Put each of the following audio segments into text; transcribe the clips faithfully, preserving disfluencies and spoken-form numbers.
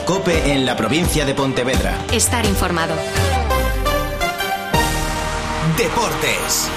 COPE en la provincia de Pontevedra. Estar informado. Deportes.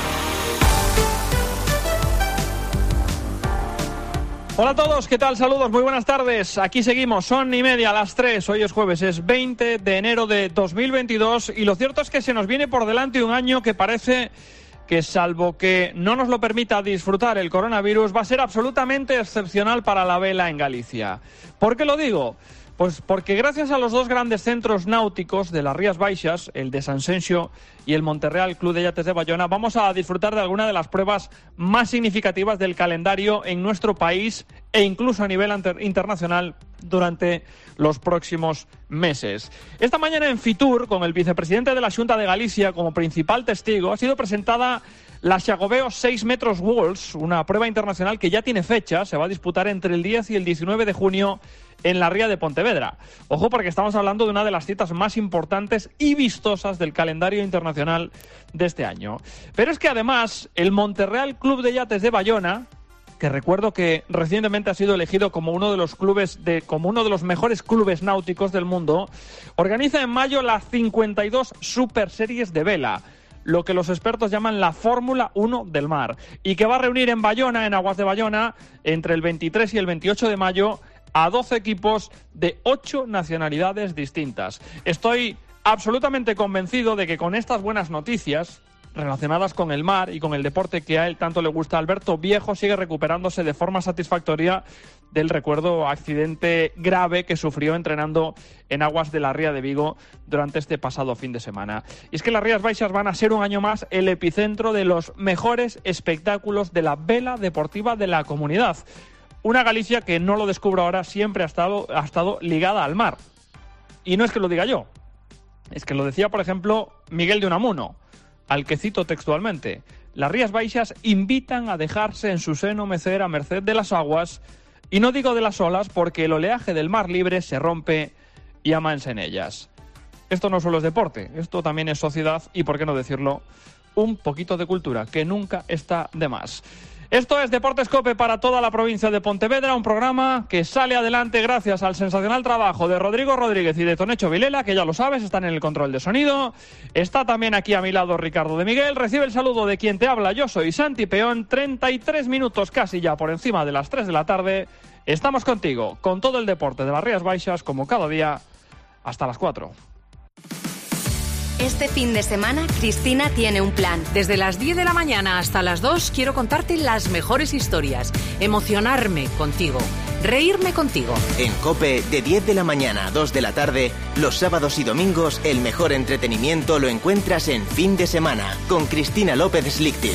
Hola a todos, ¿qué tal? Saludos, muy buenas tardes. Aquí seguimos, son y media a las tres. Hoy es jueves, es veinte de enero de dos mil veintidós y lo cierto es que se nos viene por delante un año que parece que, salvo que no nos lo permita disfrutar el coronavirus, va a ser absolutamente excepcional para la vela en Galicia. ¿Por qué lo digo? Pues porque gracias a los dos grandes centros náuticos de las Rías Baixas, el de Sanxenxo y el Monterreal Club de Yates de Bayona, vamos a disfrutar de alguna de las pruebas más significativas del calendario en nuestro país e incluso a nivel internacional durante los próximos meses. Esta mañana en Fitur, con el vicepresidente de la Xunta de Galicia como principal testigo, ha sido presentada la Xacobeo seis metros Walls, una prueba internacional que ya tiene fecha, se va a disputar entre el diez y el diecinueve de junio en la Ría de Pontevedra. Ojo, porque estamos hablando de una de las citas más importantes y vistosas del calendario internacional de este año. Pero es que además el Monterreal Club de Yates de Bayona, que recuerdo que recientemente ha sido elegido como uno de los clubes de, como uno de los mejores clubes náuticos del mundo, organiza en mayo las cincuenta y dos Super Series de vela, lo que los expertos llaman la Fórmula uno del mar, y que va a reunir en Bayona, en aguas de Bayona, entre el veintitrés y el veintiocho de mayo, a doce equipos de ocho nacionalidades distintas. Estoy absolutamente convencido de que con estas buenas noticias relacionadas con el mar y con el deporte que a él tanto le gusta, Alberto Viejo sigue recuperándose de forma satisfactoria del recuerdo accidente grave que sufrió entrenando en aguas de la Ría de Vigo durante este pasado fin de semana. Y es que las Rías Baixas van a ser un año más el epicentro de los mejores espectáculos de la vela deportiva de la comunidad. Una Galicia que, no lo descubro ahora, siempre ha estado, ha estado ligada al mar. Y no es que lo diga yo, es que lo decía, por ejemplo, Miguel de Unamuno, al que cito textualmente: las Rías Baixas invitan a dejarse en su seno mecer a merced de las aguas, y no digo de las olas porque el oleaje del mar libre se rompe y amansa en ellas. Esto no solo es deporte, esto también es sociedad y, por qué no decirlo, un poquito de cultura, que nunca está de más. Esto es Deportes COPE para toda la provincia de Pontevedra, un programa que sale adelante gracias al sensacional trabajo de Rodrigo Rodríguez y de Tonecho Vilela, que ya lo sabes, están en el control de sonido. Está también aquí a mi lado Ricardo de Miguel. Recibe el saludo de quien te habla, yo soy Santi Peón. treinta y tres minutos casi ya por encima de las tres de la tarde. Estamos contigo, con todo el deporte de las Rías Baixas, como cada día, hasta las cuatro. Este fin de semana, Cristina tiene un plan. Desde las diez de la mañana hasta las dos quiero contarte las mejores historias, emocionarme contigo, reírme contigo. En COPE, de diez de la mañana a dos de la tarde, los sábados y domingos, el mejor entretenimiento lo encuentras en Fin de Semana, con Cristina López Slichting.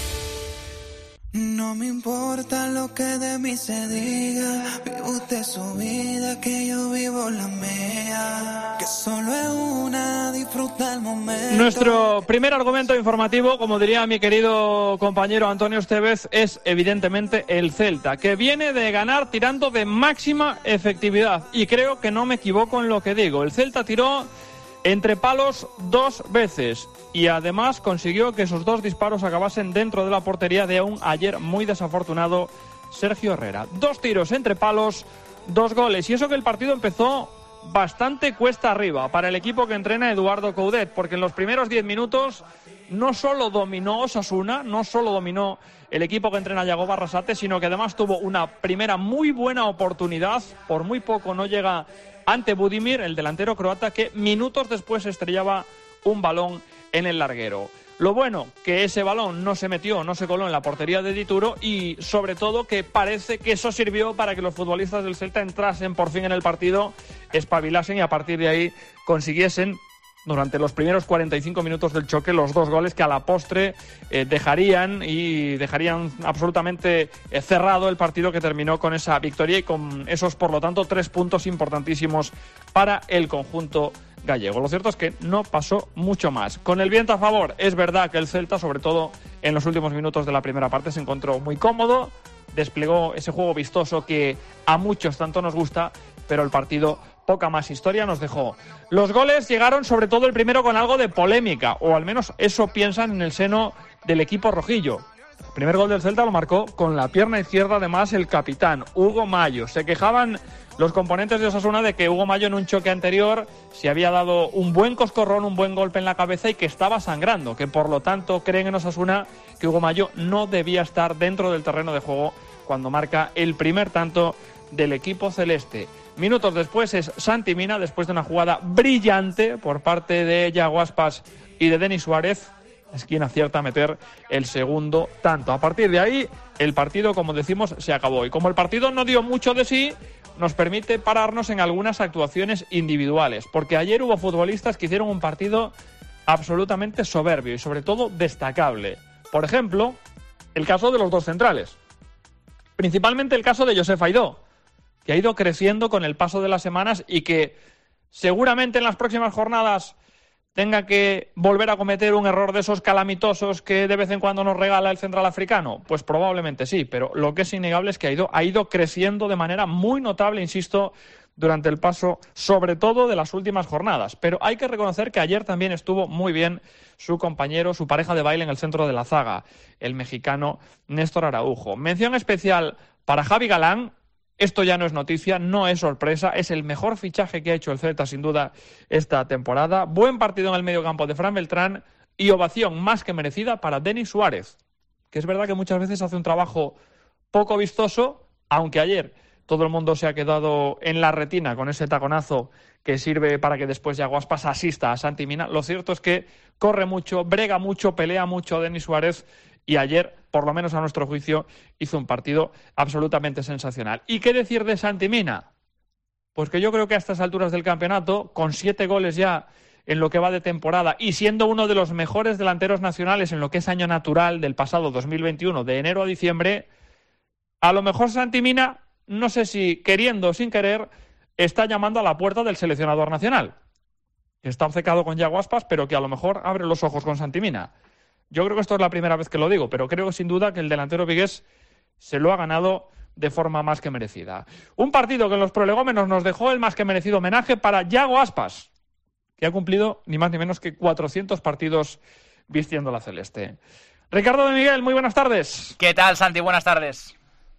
No me importa lo que de mí se diga, vive usted su vida, que yo vivo la mía, que solo es una, disfruta el momento. Nuestro primer argumento informativo, como diría mi querido compañero Antonio Estevez, es evidentemente el Celta, que viene de ganar tirando de máxima efectividad, y creo que no me equivoco en lo que digo. El Celta tiró entre palos dos veces y además consiguió que esos dos disparos acabasen dentro de la portería de un ayer muy desafortunado Sergio Herrera. Dos tiros entre palos, dos goles, y eso que el partido empezó bastante cuesta arriba para el equipo que entrena Eduardo Coudet, porque en los primeros diez minutos no solo dominó Osasuna, no solo dominó el equipo que entrena Yago Barrasate, sino que además tuvo una primera muy buena oportunidad, por muy poco no llega ante Budimir, el delantero croata, que minutos después estrellaba un balón en el larguero. Lo bueno, que ese balón no se metió, no se coló en la portería de Dituro, y sobre todo que parece que eso sirvió para que los futbolistas del Celta entrasen por fin en el partido, espabilasen y a partir de ahí consiguiesen durante los primeros cuarenta y cinco minutos del choque los dos goles que a la postre eh, dejarían y dejarían absolutamente eh, cerrado el partido, que terminó con esa victoria y con esos, por lo tanto, tres puntos importantísimos para el conjunto gallego. Lo cierto es que no pasó mucho más. Con el viento a favor, es verdad que el Celta, sobre todo en los últimos minutos de la primera parte, se encontró muy cómodo, desplegó ese juego vistoso que a muchos tanto nos gusta, pero el partido poca más historia nos dejó. Los goles llegaron, sobre todo el primero, con algo de polémica, o al menos eso piensan en el seno del equipo rojillo. El primer gol del Celta lo marcó con la pierna izquierda, además, el capitán, Hugo Mallo. Se quejaban los componentes de Osasuna de que Hugo Mallo en un choque anterior se había dado un buen coscorrón, un buen golpe en la cabeza y que estaba sangrando, que por lo tanto creen en Osasuna que Hugo Mallo no debía estar dentro del terreno de juego cuando marca el primer tanto del equipo celeste. Minutos después es Santi Mina, después de una jugada brillante por parte de Yago Aspas y de Denis Suárez, es quien acierta a meter el segundo tanto. A partir de ahí, el partido, como decimos, se acabó. Y como el partido no dio mucho de sí, nos permite pararnos en algunas actuaciones individuales, porque ayer hubo futbolistas que hicieron un partido absolutamente soberbio y sobre todo destacable. Por ejemplo, el caso de los dos centrales. Principalmente el caso de Josef Aidó, que ha ido creciendo con el paso de las semanas y que seguramente en las próximas jornadas tenga que volver a cometer un error de esos calamitosos que de vez en cuando nos regala el central africano. Pues probablemente sí, pero lo que es innegable es que ha ido, ha ido creciendo de manera muy notable, insisto, durante el paso, sobre todo de las últimas jornadas. Pero hay que reconocer que ayer también estuvo muy bien su compañero, su pareja de baile en el centro de la zaga, el mexicano Néstor Araujo. Mención especial para Javi Galán. Esto ya no es noticia, no es sorpresa, es el mejor fichaje que ha hecho el Celta sin duda esta temporada. Buen partido en el mediocampo de Fran Beltrán y ovación más que merecida para Denis Suárez, que es verdad que muchas veces hace un trabajo poco vistoso, aunque ayer todo el mundo se ha quedado en la retina con ese taconazo que sirve para que después Yago Aspas asista a Santi Mina. Lo cierto es que corre mucho, brega mucho, pelea mucho Denis Suárez y ayer, por lo menos a nuestro juicio, hizo un partido absolutamente sensacional. ¿Y qué decir de Santi Mina? Pues que yo creo que a estas alturas del campeonato, con siete goles ya en lo que va de temporada y siendo uno de los mejores delanteros nacionales en lo que es año natural del pasado dos mil veintiuno, de enero a diciembre, a lo mejor Santi Mina, no sé si queriendo o sin querer, está llamando a la puerta del seleccionador nacional. Está obcecado con Yago Aspas, pero que a lo mejor abre los ojos con Santi Mina. Yo creo que esto es la primera vez que lo digo, pero creo sin duda que el delantero vigués se lo ha ganado de forma más que merecida. Un partido que en los prolegómenos nos dejó el más que merecido homenaje para Yago Aspas, que ha cumplido ni más ni menos que cuatrocientos partidos vistiendo la celeste. Ricardo de Miguel, muy buenas tardes. ¿Qué tal, Santi? Buenas tardes.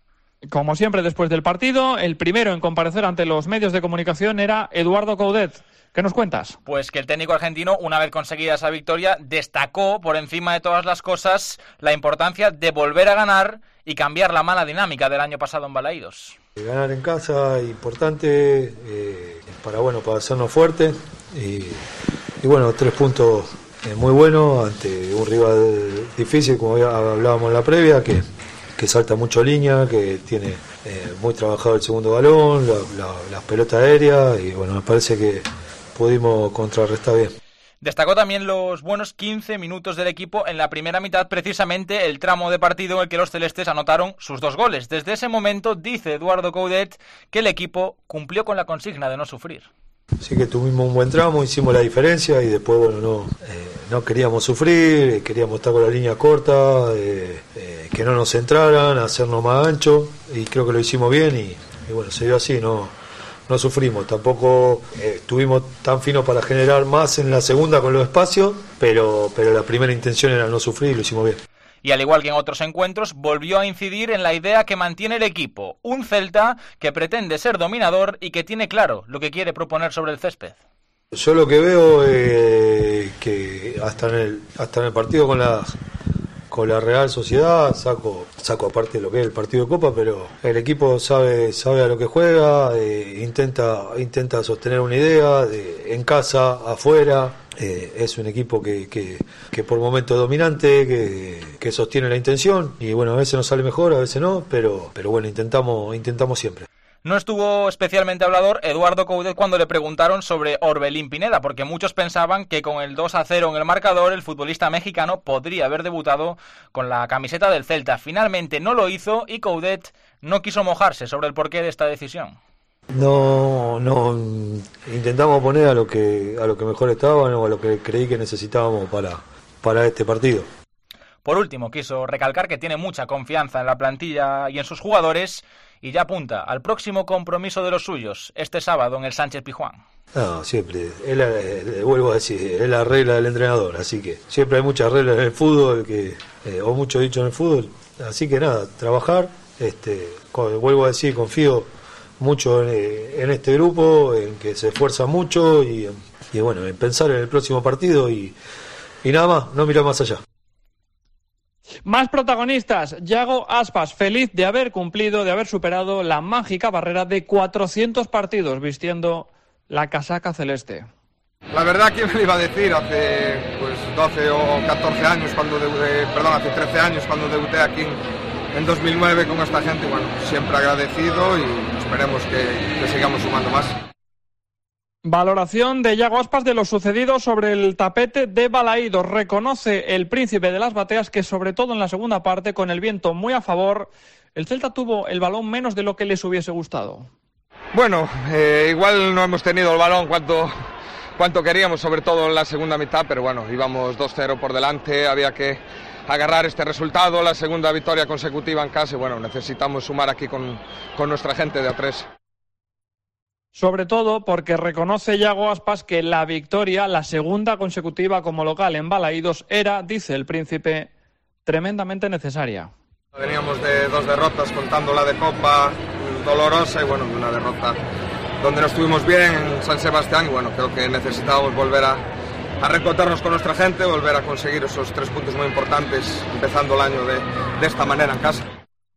Como siempre, después del partido, el primero en comparecer ante los medios de comunicación era Eduardo Coudet. ¿Qué nos cuentas? Pues que el técnico argentino, una vez conseguida esa victoria, destacó por encima de todas las cosas la importancia de volver a ganar y cambiar la mala dinámica del año pasado en Balaídos. Ganar en casa es importante, eh, para bueno para hacernos fuertes y, y bueno, tres puntos eh, muy buenos ante un rival difícil, como ya hablábamos en la previa, que, que salta mucho línea, que tiene eh, muy trabajado el segundo balón, la, la, las pelotas aéreas y bueno, me parece que pudimos contrarrestar bien. Destacó también los buenos quince minutos del equipo en la primera mitad, precisamente el tramo de partido en el que los celestes anotaron sus dos goles. Desde ese momento, dice Eduardo Coudet, que el equipo cumplió con la consigna de no sufrir. Sí que tuvimos un buen tramo, hicimos la diferencia y después bueno no eh, no queríamos sufrir, queríamos estar con la línea corta, eh, eh, que no nos entraran, hacernos más ancho y creo que lo hicimos bien y, y bueno, se dio así, no No sufrimos, tampoco eh, estuvimos tan finos para generar más en la segunda con los espacios, pero, pero la primera intención era no sufrir y lo hicimos bien. Y al igual que en otros encuentros, volvió a incidir en la idea que mantiene el equipo, un Celta que pretende ser dominador y que tiene claro lo que quiere proponer sobre el césped. Yo lo que veo es eh, que hasta en el, hasta en el partido con la... con la Real Sociedad, saco saco aparte de lo que es el partido de Copa, pero el equipo sabe sabe a lo que juega, eh, intenta intenta sostener una idea, de, en casa, afuera, eh, es un equipo que, que, que por momentos es dominante, que, que sostiene la intención, y bueno, a veces nos sale mejor, a veces no, pero, pero bueno, intentamos, intentamos siempre. No estuvo especialmente hablador Eduardo Coudet cuando le preguntaron sobre Orbelín Pineda, porque muchos pensaban que con el dos a cero en el marcador el futbolista mexicano podría haber debutado con la camiseta del Celta. Finalmente no lo hizo y Coudet no quiso mojarse sobre el porqué de esta decisión. No, no, intentamos poner a lo que a lo que mejor estaban o a lo que creí que necesitábamos para, para este partido. Por último, quiso recalcar que tiene mucha confianza en la plantilla y en sus jugadores y ya apunta al próximo compromiso de los suyos, este sábado en el Sánchez Pizjuán. No, siempre, es la, le vuelvo a decir, es la regla del entrenador, así que siempre hay muchas reglas en el fútbol, que eh, o mucho dicho en el fútbol, así que nada, trabajar, este, con, vuelvo a decir, confío mucho en, en este grupo, en que se esfuerza mucho y, y bueno, en pensar en el próximo partido y, y nada más, no mirar más allá. Más protagonistas, Yago Aspas, feliz de haber cumplido, de haber superado la mágica barrera de cuatrocientos partidos vistiendo la casaca celeste. La verdad, ¿quién me lo iba a decir? Hace pues doce o catorce años, cuando debuté, perdón, hace trece años cuando debuté aquí en, en dos mil nueve con esta gente, bueno, siempre agradecido y esperemos que, que sigamos sumando más. Valoración de Yago Aspas de lo sucedido sobre el tapete de Balaídos. Reconoce el príncipe de las bateas que, sobre todo en la segunda parte, con el viento muy a favor, el Celta tuvo el balón menos de lo que les hubiese gustado. Bueno, eh, igual no hemos tenido el balón cuanto, cuanto queríamos, sobre todo en la segunda mitad, pero bueno, íbamos dos cero por delante, había que agarrar este resultado, la segunda victoria consecutiva en casa y bueno, necesitamos sumar aquí con, con nuestra gente de A tres. Sobre todo porque reconoce Yago Aspas que la victoria, la segunda consecutiva como local en Balaídos, era, dice el príncipe, tremendamente necesaria. Veníamos de dos derrotas, contando la de Copa, dolorosa, y bueno, de una derrota donde no estuvimos bien en San Sebastián, y bueno, creo que necesitábamos volver a, a reencontrarnos con nuestra gente, volver a conseguir esos tres puntos muy importantes, empezando el año de, de esta manera en casa.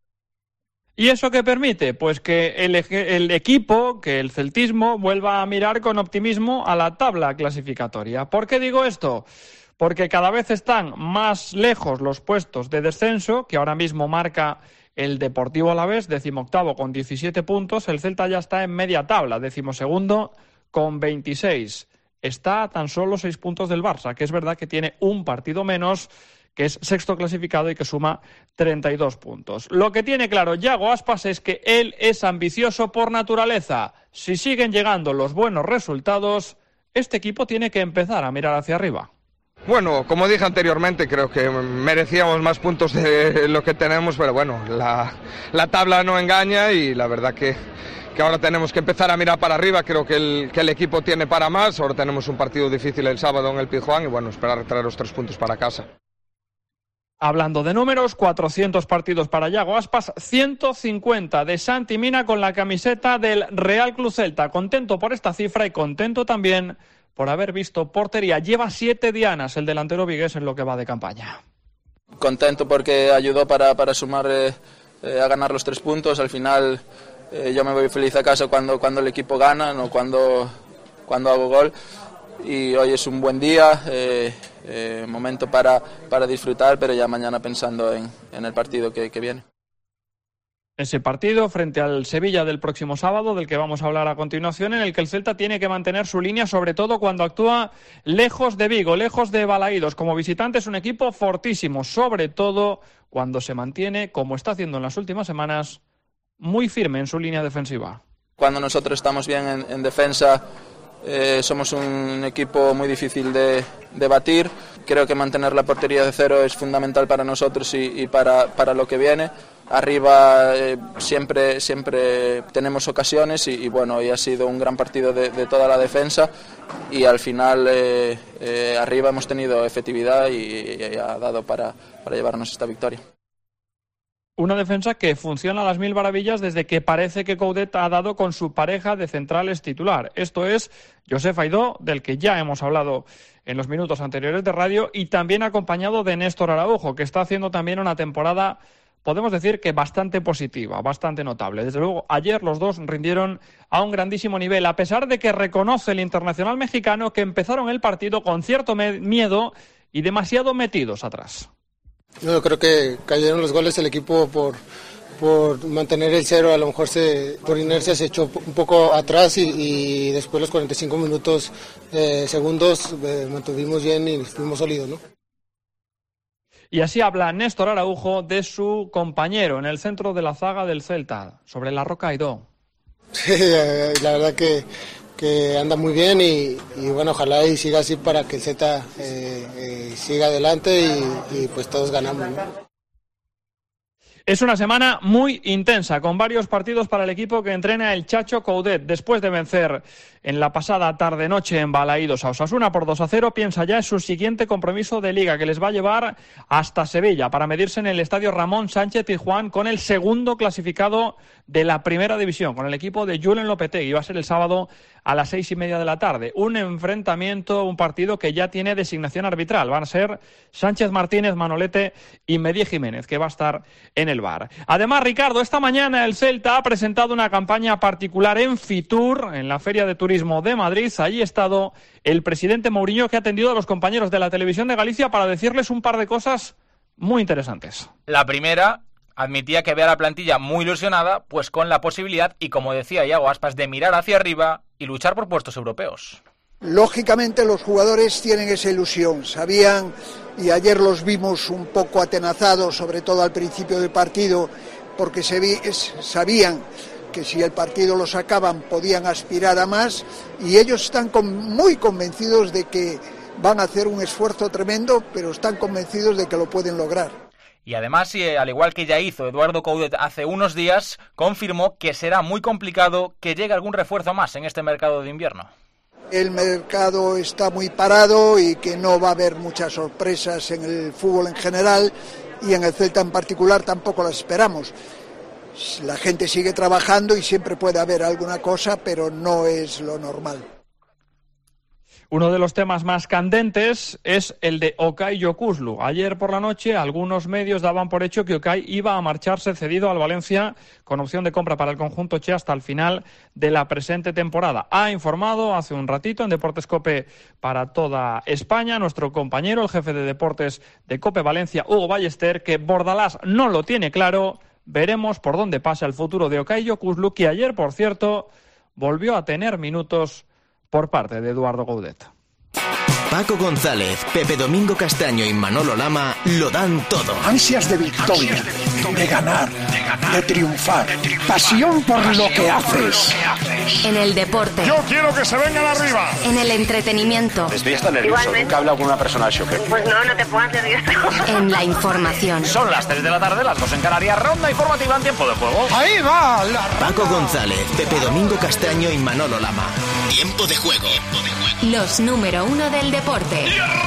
¿Y eso qué permite? Pues que el, el equipo, que el celtismo, vuelva a mirar con optimismo a la tabla clasificatoria. ¿Por qué digo esto? Porque cada vez están más lejos los puestos de descenso, que ahora mismo marca el Deportivo Alavés, decimoctavo con diecisiete puntos. El Celta ya está en media tabla, decimosegundo con veintiséis. Está a tan solo seis puntos del Barça, que es verdad que tiene un partido menos, que es sexto clasificado y que suma treinta y dos puntos. Lo que tiene claro Yago Aspas es que él es ambicioso por naturaleza. Si siguen llegando los buenos resultados, este equipo tiene que empezar a mirar hacia arriba. Bueno, como dije anteriormente, creo que merecíamos más puntos de lo que tenemos, pero bueno, la, la tabla no engaña y la verdad que, que ahora tenemos que empezar a mirar para arriba. Creo que el, que el equipo tiene para más. Ahora tenemos un partido difícil el sábado en el Pizjuán y bueno, esperar traer los tres puntos para casa. Hablando de números, cuatrocientos partidos para Yago Aspas, ciento cincuenta de Santi Mina con la camiseta del Real Club Celta. Contento por esta cifra y contento también por haber visto portería. Lleva siete dianas el delantero vigués en lo que va de campaña. Contento porque ayudó para, para sumar eh, eh, a ganar los tres puntos. Al final eh, yo me voy feliz a casa cuando, cuando el equipo gana, no cuando, cuando hago gol. Y hoy es un buen día, eh, eh, momento para, para disfrutar, pero ya mañana pensando en, en el partido que, que viene. Ese partido frente al Sevilla del próximo sábado, del que vamos a hablar a continuación, en el que el Celta tiene que mantener su línea, sobre todo cuando actúa lejos de Vigo, lejos de Balaídos. Como visitante es un equipo fortísimo, sobre todo cuando se mantiene, como está haciendo en las últimas semanas, muy firme en su línea defensiva. Cuando nosotros estamos bien en, en defensa, eh, somos un equipo muy difícil de, de batir. Creo que mantener la portería de cero es fundamental para nosotros y, y para, para lo que viene. Arriba eh, siempre, siempre tenemos ocasiones y, y bueno, hoy ha sido un gran partido de, de toda la defensa y al final eh, eh, arriba hemos tenido efectividad y, y ha dado para, para llevarnos esta victoria. Una defensa que funciona a las mil maravillas desde que parece que Coudet ha dado con su pareja de centrales titular. Esto es Josep Aidó, del que ya hemos hablado en los minutos anteriores de radio, y también acompañado de Néstor Araujo, que está haciendo también una temporada, podemos decir que bastante positiva, bastante notable. Desde luego, ayer los dos rindieron a un grandísimo nivel, a pesar de que reconoce el internacional mexicano que empezaron el partido con cierto miedo y demasiado metidos atrás. Yo creo que cayeron los goles el equipo por, por mantener el cero, a lo mejor se, por inercia se echó un poco atrás y, y después los cuarenta y cinco minutos, eh, segundos, eh, mantuvimos bien y fuimos sólidos, ¿no? Y así habla Néstor Araujo de su compañero en el centro de la zaga del Celta, sobre la Roca Aidó. Sí, la verdad que, que anda muy bien y, y bueno, ojalá y siga así para que el Celta eh, eh, siga adelante y, y pues todos ganamos, ¿no? Es una semana muy intensa, con varios partidos para el equipo que entrena el Chacho Coudet. Después de vencer en la pasada tarde-noche en Balaídos a Osasuna por dos a cero, piensa ya en su siguiente compromiso de Liga, que les va a llevar hasta Sevilla para medirse en el estadio Ramón Sánchez Pizjuán con el segundo clasificado de la Primera División, con el equipo de Julen Lopetegui. Va a ser el sábado a las seis y media de la tarde. Un enfrentamiento, un partido que ya tiene designación arbitral. Van a ser Sánchez Martínez, Manolete y Medí Jiménez, que va a estar en el V A R. Además, Ricardo, esta mañana el Celta ha presentado una campaña particular en Fitur, en la Feria de Turismo de Madrid. Allí ha estado el presidente Mourinho, que ha atendido a los compañeros de la Televisión de Galicia para decirles un par de cosas muy interesantes. La primera, admitía que ve a la plantilla muy ilusionada, pues con la posibilidad, y como decía Iago Aspas, de mirar hacia arriba y luchar por puestos europeos. Lógicamente los jugadores tienen esa ilusión, sabían, y ayer los vimos un poco atenazados, sobre todo al principio del partido, porque se vi, es, sabían que si el partido lo sacaban podían aspirar a más, y ellos están con, muy convencidos de que van a hacer un esfuerzo tremendo, pero están convencidos de que lo pueden lograr. Y además, al igual que ya hizo Eduardo Coudet hace unos días, confirmó que será muy complicado que llegue algún refuerzo más en este mercado de invierno. El mercado está muy parado y que no va a haber muchas sorpresas en el fútbol en general, y en el Celta en particular tampoco las esperamos. La gente sigue trabajando y siempre puede haber alguna cosa, pero no es lo normal. Uno de los temas más candentes es el de Okay Yokuşlu. Ayer por la noche algunos medios daban por hecho que Okay iba a marcharse cedido al Valencia con opción de compra para el conjunto che hasta el final de la presente temporada. Ha informado hace un ratito en Deportes COPE para toda España nuestro compañero, el jefe de deportes de COPE Valencia, Hugo Ballester, que Bordalás no lo tiene claro. Veremos por dónde pasa el futuro de Okay Yokuşlu, que ayer, por cierto, volvió a tener minutos por parte de Eduardo Coudet. Paco González, Pepe Domingo Castaño y Manolo Lama lo dan todo. Ansias de victoria, de ganar, de triunfar, pasión por lo que haces. En el deporte. Yo quiero que se vengan arriba. En el entretenimiento. Estoy hasta nervioso, nunca he hablado con una persona al choque. Pues no, no te pongas nervioso. En la información. Son las tres de la tarde, las dos en Canarias, ronda informativa en tiempo de juego. Ahí va la Paco González, Pepe Domingo Castaño y Manolo Lama. Tiempo de juego. Los número uno del deporte.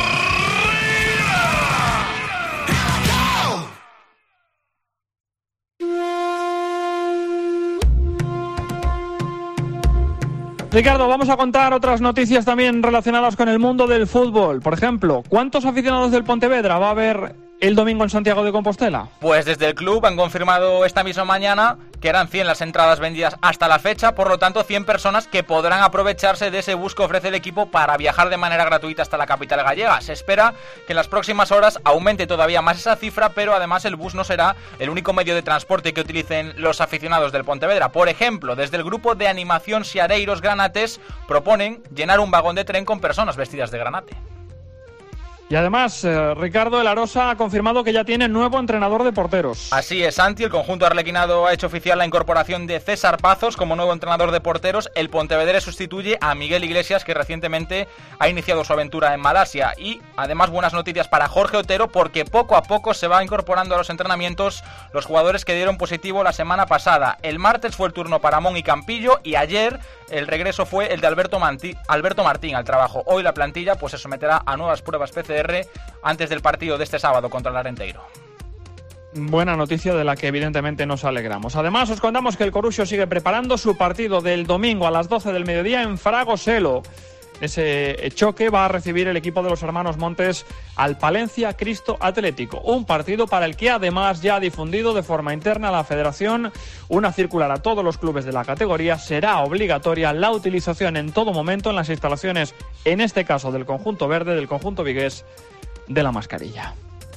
Ricardo, vamos a contar otras noticias también relacionadas con el mundo del fútbol. Por ejemplo, ¿cuántos aficionados del Pontevedra va a haber el domingo en Santiago de Compostela? Pues desde el club han confirmado esta misma mañana que eran cien las entradas vendidas hasta la fecha, por lo tanto cien personas que podrán aprovecharse de ese bus que ofrece el equipo para viajar de manera gratuita hasta la capital gallega. Se espera que en las próximas horas aumente todavía más esa cifra, pero además el bus no será el único medio de transporte que utilicen los aficionados del Pontevedra. Por ejemplo, desde el grupo de animación Siareiros Granates proponen llenar un vagón de tren con personas vestidas de granate. Y además, eh, Ricardo, el Arosa ha confirmado que ya tiene nuevo entrenador de porteros. Así es, Santi. El conjunto arlequinado ha hecho oficial la incorporación de César Pazos como nuevo entrenador de porteros. El Pontevedra sustituye a Miguel Iglesias, que recientemente ha iniciado su aventura en Malasia. Y además buenas noticias para Jorge Otero, porque poco a poco se va incorporando a los entrenamientos los jugadores que dieron positivo la semana pasada. El martes fue el turno para Mon y Campillo, y ayer el regreso fue el de Alberto, Manti- Alberto Martín al trabajo. Hoy la plantilla pues se someterá a nuevas pruebas P C R antes del partido de este sábado contra el Arenteiro. Buena noticia de la que evidentemente nos alegramos. Además, os contamos que el Coruxo sigue preparando su partido del domingo a las doce del mediodía en Fragoselo. Ese choque va a recibir el equipo de los hermanos Montes al Palencia Cristo Atlético. Un partido para el que además ya ha difundido de forma interna la Federación una circular a todos los clubes de la categoría. Será obligatoria la utilización en todo momento en las instalaciones, en este caso del conjunto verde, del conjunto vigués, de la mascarilla.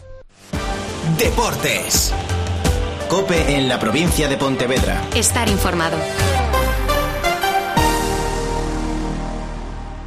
Deportes. COPE en la provincia de Pontevedra. Estar informado.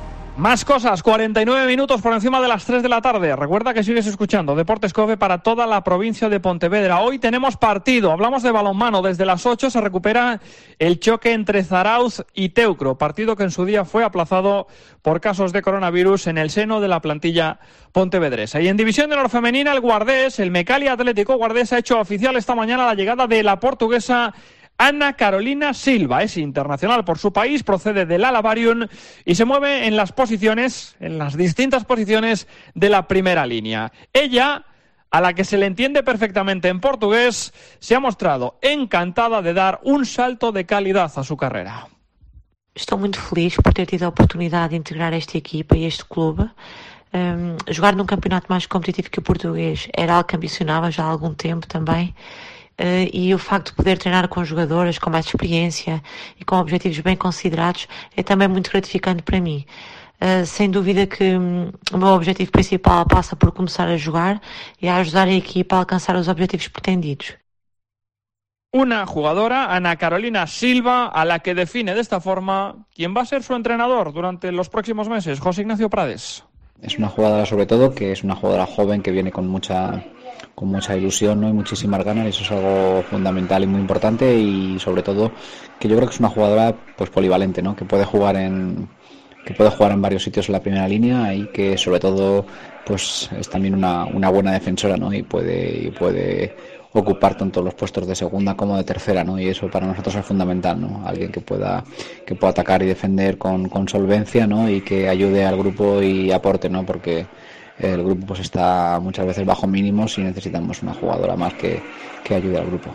Más cosas, cuarenta y nueve minutos por encima de las tres de la tarde. Recuerda que sigues escuchando Deportes COPE para toda la provincia de Pontevedra. Hoy tenemos partido, hablamos de balonmano. Desde las ocho se recupera el choque entre Zarauz y Teucro, partido que en su día fue aplazado por casos de coronavirus en el seno de la plantilla pontevedresa. Y en División de Honor Femenina, el Guardés, el Mecali Atlético Guardés, ha hecho oficial esta mañana la llegada de la portuguesa Ana Carolina Silva. Es internacional por su país, procede del Alavarium y se mueve en las posiciones, en las distintas posiciones de la primera línea. Ella, a la que se le entiende perfectamente en portugués, se ha mostrado encantada de dar un salto de calidad a su carrera. Estou muito feliz por ter tido a oportunidade de integrar esta equipa e este clube. Um, jogar num campeonato mais competitivo que o português era algo que ambicionava já há algum tempo também. Uh, e o facto de poder treinar com jogadoras com mais experiência e com objetivos bem considerados é também muito gratificante para mim. Uh, sem dúvida que um, o meu objetivo principal passa por começar a jogar e a ajudar a equipa a alcançar os objetivos pretendidos. Una jugadora, Ana Carolina Silva, a la que define de esta forma quién va a ser su entrenador durante los próximos meses, José Ignacio Prades. Es una jugadora sobre todo que es una jugadora joven que viene con mucha con mucha ilusión, ¿no? Y muchísimas ganas, y eso es algo fundamental y muy importante, y sobre todo que yo creo que es una jugadora pues polivalente, ¿no? Que puede jugar en que puede jugar en varios sitios en la primera línea y que sobre todo pues es también una, una buena defensora, ¿no? Y puede y puede ocupar tanto los puestos de segunda como de tercera, ¿no? Y eso para nosotros es fundamental, ¿no? Alguien que pueda que pueda atacar y defender con, con solvencia, ¿no? Y que ayude al grupo y aporte, ¿no? Porque el grupo pues está muchas veces bajo mínimos y necesitamos una jugadora más que, que ayude al grupo.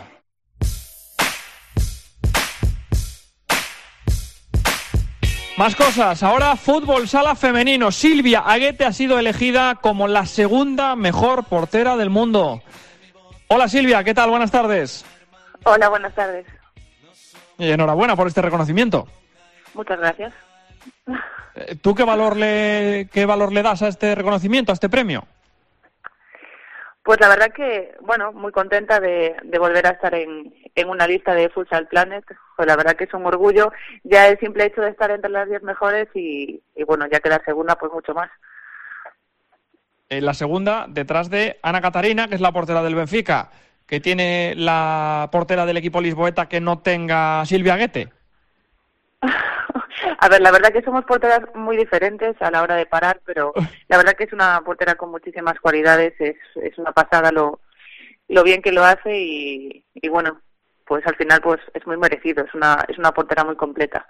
Más cosas, ahora fútbol sala femenino. Silvia Aguete ha sido elegida como la segunda mejor portera del mundo. Hola Silvia, ¿qué tal? Buenas tardes. Hola, buenas tardes. Y enhorabuena por este reconocimiento. Muchas gracias. ¿Tú qué valor le qué valor le das a este reconocimiento, a este premio? Pues la verdad que, bueno, muy contenta de, de volver a estar en, en una lista de Futsal Planet. Pues la verdad que es un orgullo ya el simple hecho de estar entre las diez mejores y, y bueno, ya quedar segunda, pues mucho más. En la segunda, detrás de Ana Catarina, que es la portera del Benfica, que tiene la portera del equipo lisboeta que no tenga Silvia Aguete. A ver, la verdad que somos porteras muy diferentes a la hora de parar, pero la verdad que es una portera con muchísimas cualidades, es, es una pasada lo, lo bien que lo hace y, y bueno, pues al final pues es muy merecido, es una, es una portera muy completa.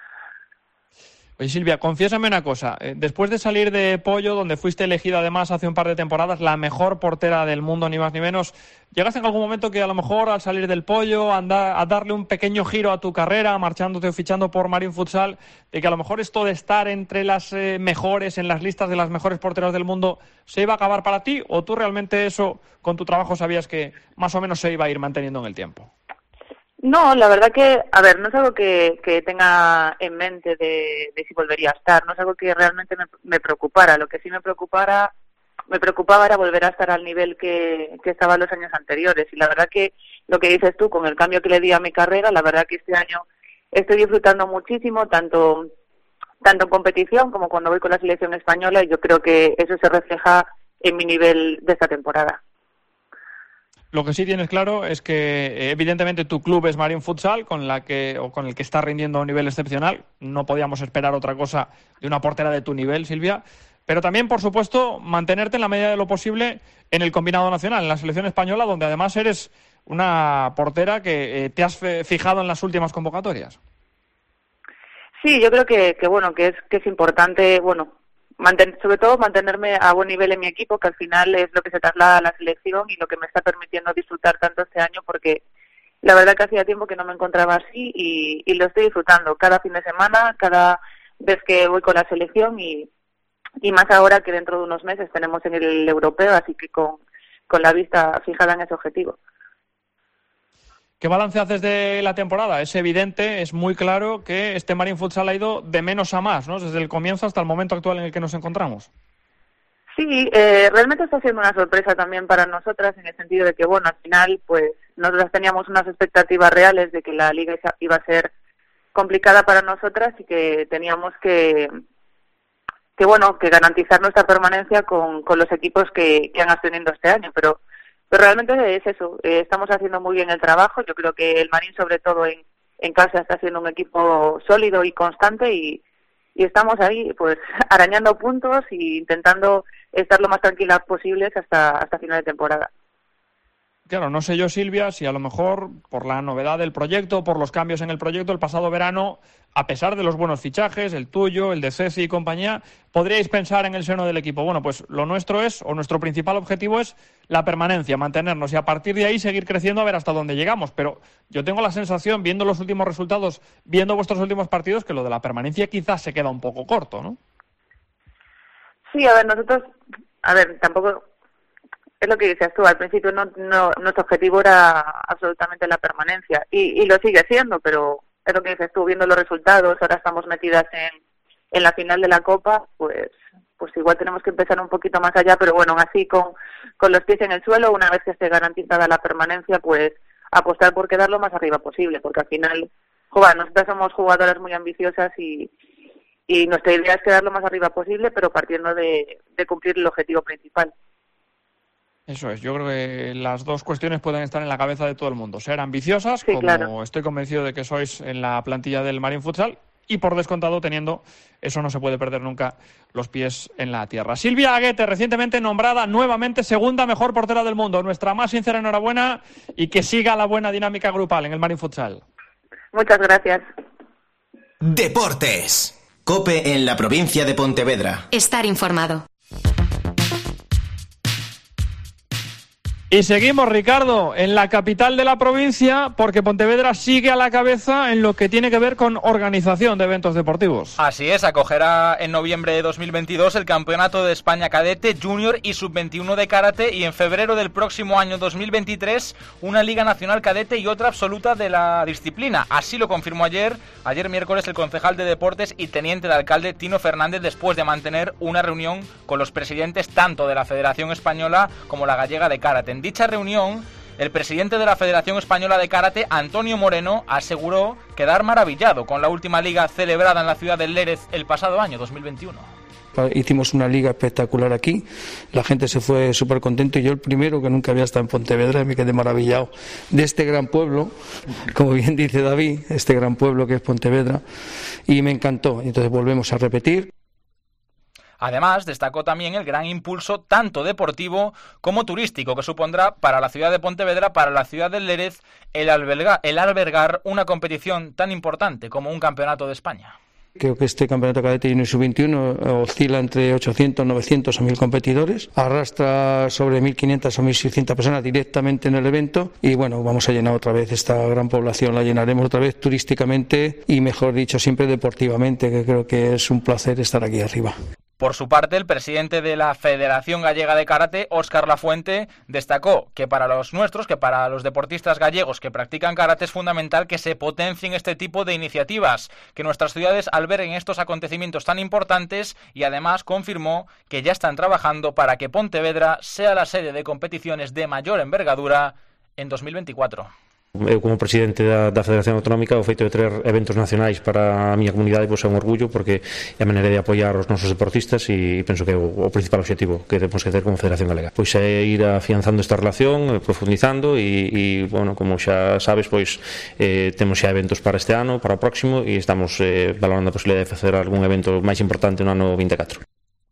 Oye Silvia, confiésame una cosa, después de salir de Pollo, donde fuiste elegida además hace un par de temporadas la mejor portera del mundo, ni más ni menos, ¿llegaste en algún momento que a lo mejor al salir del Pollo, anda, a darle un pequeño giro a tu carrera, marchándote o fichando por Marín Futsal, de que a lo mejor esto de estar entre las eh, mejores, en las listas de las mejores porteras del mundo, se iba a acabar para ti, o tú realmente eso, con tu trabajo, sabías que más o menos se iba a ir manteniendo en el tiempo? No, la verdad que, a ver, no es algo que, que tenga en mente de, de si volvería a estar, no es algo que realmente me, me preocupara. Lo que sí me preocupara, me preocupaba era volver a estar al nivel que, que estaba en los años anteriores. Y la verdad que lo que dices tú, con el cambio que le di a mi carrera, la verdad que este año estoy disfrutando muchísimo, tanto, tanto en competición como cuando voy con la selección española, y yo creo que eso se refleja en mi nivel de esta temporada. Lo que sí tienes claro es que evidentemente tu club es Marín Futsal, con la que o con el que está rindiendo a un nivel excepcional. No podíamos esperar otra cosa de una portera de tu nivel, Silvia. Pero también, por supuesto, mantenerte en la medida de lo posible en el combinado nacional, en la selección española, donde además eres una portera que eh, te has fijado en las últimas convocatorias. Sí, yo creo que, que bueno, que es que es importante, bueno, Manten, sobre todo mantenerme a buen nivel en mi equipo, que al final es lo que se traslada a la selección y lo que me está permitiendo disfrutar tanto este año, porque la verdad que hacía tiempo que no me encontraba así y, y lo estoy disfrutando cada fin de semana, cada vez que voy con la selección y, y más ahora que dentro de unos meses tenemos en el europeo, así que con, con la vista fijada en ese objetivo. ¿Qué balance haces de la temporada? Es evidente, es muy claro que este Marín Futsal ha ido de menos a más, ¿no? Desde el comienzo hasta el momento actual en el que nos encontramos. Sí, eh, realmente está siendo una sorpresa también para nosotras en el sentido de que, bueno, al final, pues, nosotras teníamos unas expectativas reales de que la liga iba a ser complicada para nosotras y que teníamos que que bueno, que garantizar nuestra permanencia con, con los equipos que, que han ascendido este año, pero, pero realmente es eso, eh, estamos haciendo muy bien el trabajo. Yo creo que el Marín, sobre todo en, en casa, está siendo un equipo sólido y constante, y, y estamos ahí pues arañando puntos e intentando estar lo más tranquilas posibles hasta, hasta final de temporada. Claro, no sé yo, Silvia, si a lo mejor por la novedad del proyecto, por los cambios en el proyecto, el pasado verano, a pesar de los buenos fichajes, el tuyo, el de Ceci y compañía, podríais pensar en el seno del equipo, bueno, pues lo nuestro es, o nuestro principal objetivo es la permanencia, mantenernos, y a partir de ahí seguir creciendo a ver hasta dónde llegamos. Pero yo tengo la sensación, viendo los últimos resultados, viendo vuestros últimos partidos, que lo de la permanencia quizás se queda un poco corto, ¿no? Sí, a ver, nosotros, a ver, tampoco... Es lo que decías tú, al principio no, no, nuestro objetivo era absolutamente la permanencia, y, y lo sigue siendo, pero es lo que dices tú, viendo los resultados, ahora estamos metidas en, en la final de la Copa, pues pues igual tenemos que empezar un poquito más allá, pero bueno, aún así con, con los pies en el suelo, una vez que esté garantizada la permanencia, pues apostar por quedar lo más arriba posible, porque al final, joder, nosotras somos jugadoras muy ambiciosas y, y nuestra idea es quedar lo más arriba posible, pero partiendo de, de cumplir el objetivo principal. Eso es, yo creo que las dos cuestiones pueden estar en la cabeza de todo el mundo. Ser ambiciosas, sí, como claro. Estoy convencido de que sois en la plantilla del Marín Futsal, y por descontado teniendo, eso no se puede perder nunca, los pies en la tierra. Silvia Aguete, recientemente nombrada nuevamente segunda mejor portera del mundo. Nuestra más sincera enhorabuena, y que siga la buena dinámica grupal en el Marín Futsal. Muchas gracias. Deportes. COPE en la provincia de Pontevedra. Estar informado. Y seguimos, Ricardo, en la capital de la provincia, porque Pontevedra sigue a la cabeza en lo que tiene que ver con organización de eventos deportivos. Así es, acogerá en noviembre de dos mil veintidós el Campeonato de España Cadete, Junior y sub veintiuno de Karate, y en febrero del próximo año dos mil veintitrés una Liga Nacional Cadete y otra absoluta de la disciplina. Así lo confirmó ayer, ayer miércoles, el concejal de Deportes y teniente de alcalde Tino Fernández, después de mantener una reunión con los presidentes tanto de la Federación Española como la Gallega de Karate. En dicha reunión, el presidente de la Federación Española de Karate, Antonio Moreno, aseguró quedar maravillado con la última liga celebrada en la ciudad de Lérez el pasado año, dos mil veintiuno. Hicimos una liga espectacular aquí, la gente se fue súper contento, y yo el primero, que nunca había estado en Pontevedra, me quedé maravillado de este gran pueblo, como bien dice David, este gran pueblo que es Pontevedra, y me encantó. Entonces volvemos a repetir. Además, destacó también el gran impulso tanto deportivo como turístico que supondrá para la ciudad de Pontevedra, para la ciudad de Lérez, el albergar, el albergar una competición tan importante como un campeonato de España. Creo que este campeonato cadete y sub veintiuno oscila entre ochocientos, novecientos o mil competidores, arrastra sobre mil quinientas o mil seiscientas personas directamente en el evento, y bueno, vamos a llenar otra vez esta gran población, la llenaremos otra vez turísticamente y, mejor dicho, siempre deportivamente, que creo que es un placer estar aquí arriba. Por su parte, el presidente de la Federación Gallega de Karate, Óscar Lafuente, destacó que para los nuestros, que para los deportistas gallegos que practican karate, es fundamental que se potencien este tipo de iniciativas, que nuestras ciudades alberguen estos acontecimientos tan importantes, y además confirmó que ya están trabajando para que Pontevedra sea la sede de competiciones de mayor envergadura en dos mil veinticuatro. Eu, como presidente da, da Federación Autonómica, o feito de traer eventos nacionais para a miña comunidade, pois, é un orgullo, porque é a maneira de apoiar os nosos deportistas, e penso que é o, o principal objetivo que temos que ter como Federación Galega. Pois é ir afianzando esta relación, profundizando, e, e bueno, como xa sabes, pois eh, temos xa eventos para este ano, para o próximo, e estamos eh, valorando a posibilidade de facer algún evento máis importante no ano veinticuatro.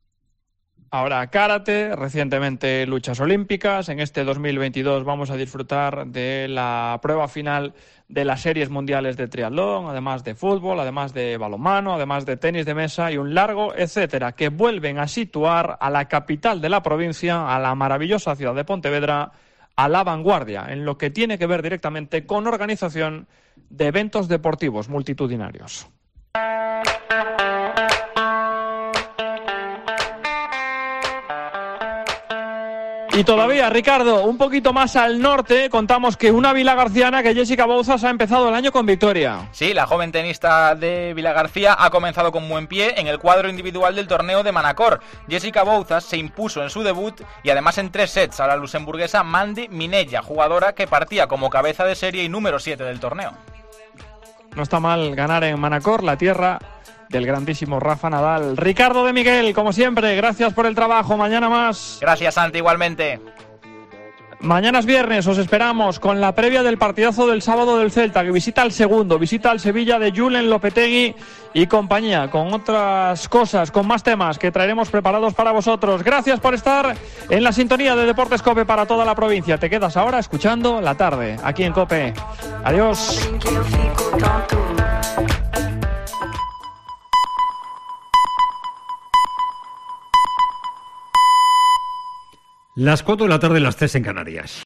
Ahora karate, recientemente luchas olímpicas. En este dos mil veintidós vamos a disfrutar de la prueba final de las series mundiales de triatlón, además de fútbol, además de balonmano, además de tenis de mesa y un largo etcétera, que vuelven a situar a la capital de la provincia, a la maravillosa ciudad de Pontevedra, a la vanguardia en lo que tiene que ver directamente con organización de eventos deportivos multitudinarios. Y todavía, Ricardo, un poquito más al norte, contamos que una vilagarciana, que Jessica Bouzas, ha empezado el año con victoria. Sí, la joven tenista de Vilagarcía ha comenzado con buen pie en el cuadro individual del torneo de Manacor. Jessica Bouzas se impuso en su debut y además en tres sets a la luxemburguesa Mandy Minella, jugadora que partía como cabeza de serie y número siete del torneo. No está mal ganar en Manacor, la tierra del grandísimo Rafa Nadal. Ricardo de Miguel, como siempre, gracias por el trabajo. Mañana más. Gracias, Santi, igualmente. Mañana es viernes, os esperamos con la previa del partidazo del sábado del Celta, que visita al segundo, visita al Sevilla de Julen Lopetegui y compañía, con otras cosas, con más temas que traeremos preparados para vosotros. Gracias por estar en la sintonía de Deportes COPE para toda la provincia. Te quedas ahora escuchando La Tarde, aquí en COPE. Adiós. Las cuatro de la tarde, las tres en Canarias.